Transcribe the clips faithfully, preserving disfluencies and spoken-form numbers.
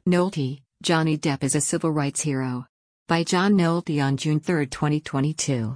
Nolte, Johnny Depp is a civil rights hero. By John Nolte on June third, twenty twenty-two.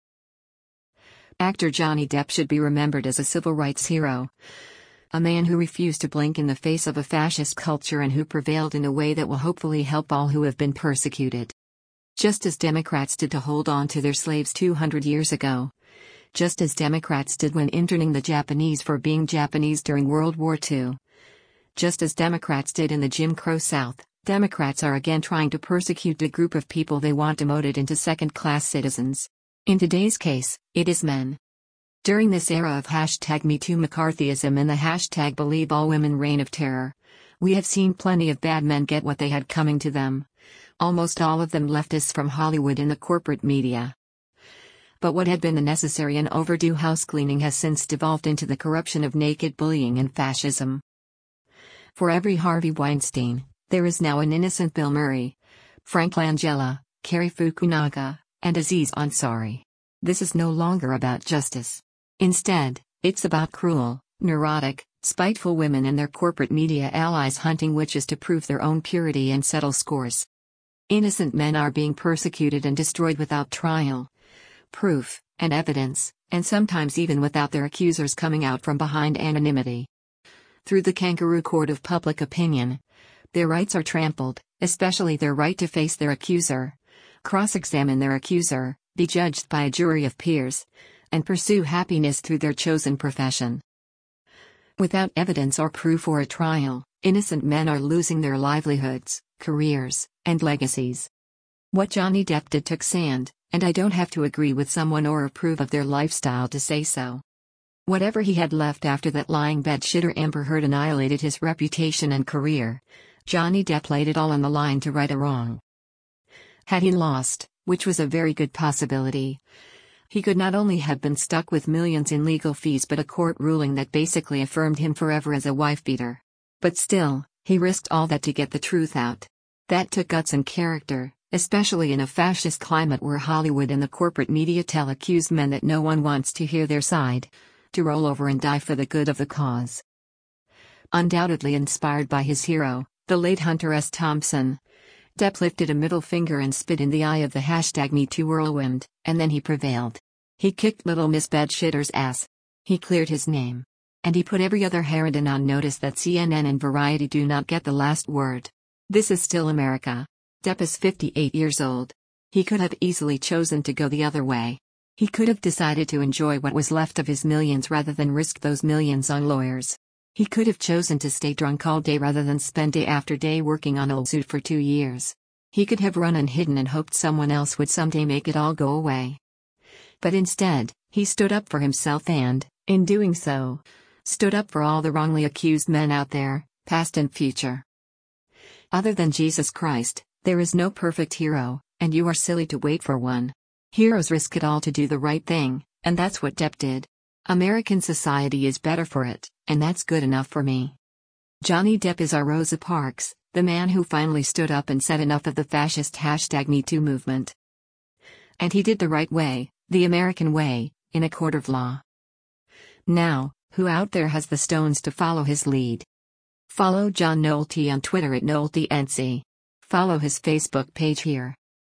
Actor Johnny Depp should be remembered as a civil rights hero. A man who refused to blink in the face of a fascist culture and who prevailed in a way that will hopefully help all who have been persecuted. Just as Democrats did to hold on to their slaves two hundred years ago. Just as Democrats did when interning the Japanese for being Japanese during World War Two. Just as Democrats did in the Jim Crow South, Democrats are again trying to persecute a group of people they want demoted into second-class citizens. In today's case, it is men. During this era of hashtag MeToo McCarthyism and the hashtag BelieveAllWomen reign of terror, we have seen plenty of bad men get what they had coming to them. Almost all of them leftists from Hollywood and the corporate media. But what had been the necessary and overdue housecleaning has since devolved into the corruption of naked bullying and fascism. For every Harvey Weinstein, there is now an innocent Bill Murray, Frank Langella, Cary Fukunaga, and Aziz Ansari. This is no longer about justice. Instead, it's about cruel, neurotic, spiteful women and their corporate media allies hunting witches to prove their own purity and settle scores. Innocent men are being persecuted and destroyed without trial, proof, and evidence, and sometimes even without their accusers coming out from behind anonymity. Through the kangaroo court of public opinion, their rights are trampled, especially their right to face their accuser, cross-examine their accuser, be judged by a jury of peers, and pursue happiness through their chosen profession. Without evidence or proof or a trial, innocent men are losing their livelihoods, careers, and legacies. What Johnny Depp did took sand, and I don't have to agree with someone or approve of their lifestyle to say so. Whatever he had left after that lying bed-shitter Amber Heard annihilated his reputation and career, Johnny Depp laid it all on the line to right a wrong. Had he lost, which was a very good possibility, he could not only have been stuck with millions in legal fees but a court ruling that basically affirmed him forever as a wife-beater. But still, he risked all that to get the truth out. That took guts and character, especially in a fascist climate where Hollywood and the corporate media tell accused men that no one wants to hear their side, to roll over and die for the good of the cause. Undoubtedly inspired by his hero, the late Hunter S. Thompson, Depp lifted a middle finger and spit in the eye of the hashtag MeToo whirlwind, and then he prevailed. He kicked little Miss Bedshitter's ass. He cleared his name. And he put every other harridan on notice that C N N and Variety do not get the last word. This is still America. Depp is fifty-eight years old. He could have easily chosen to go the other way. He could have decided to enjoy what was left of his millions rather than risk those millions on lawyers. He could have chosen to stay drunk all day rather than spend day after day working on Old Suit for two years. He could have run and hidden and hoped someone else would someday make it all go away. But instead, he stood up for himself and, in doing so, stood up for all the wrongly accused men out there, past and future. Other than Jesus Christ, there is no perfect hero, and you are silly to wait for one. Heroes risk it all to do the right thing, and that's what Depp did. American society is better for it, and that's good enough for me. Johnny Depp is our Rosa Parks, the man who finally stood up and said enough of the fascist hashtag MeToo movement. And he did the right way, the American way, in a court of law. Now, who out there has the stones to follow his lead? Follow John Nolte on Twitter at NolteNC. Follow his Facebook page here.